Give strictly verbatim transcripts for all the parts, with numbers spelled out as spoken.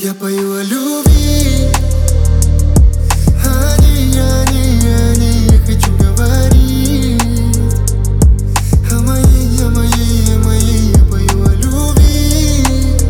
Я пою о любви, они, они, они, я хочу говорить о моей, о моей, о моей. Я пою о любви,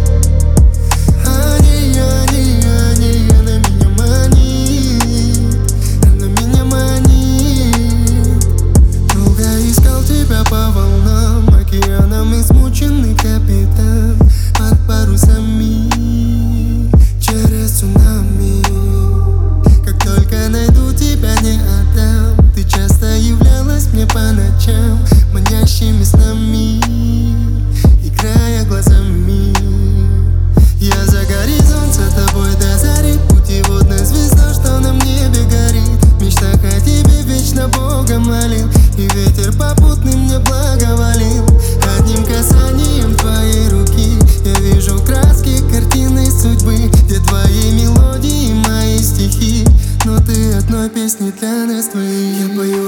они, они, они, она меня манит, она меня манит. Долго искал тебя по волнам, океаном измученный капитан под парусами через цунами. Как только найду тебя, не отдам. Ты часто являлась мне по ночам манящими снами, играя глазами. Я за горизонт, за тобой до зари, путеводная звезда, что на небе горит. В мечтах о тебе вечно Бога молил, и ветер попутный мне благоволил. Одним касанием твоей руки я вижу краски картины судьбы, где твои мелодии, мои стихи, но ты одной песни для нас двоих. Я пою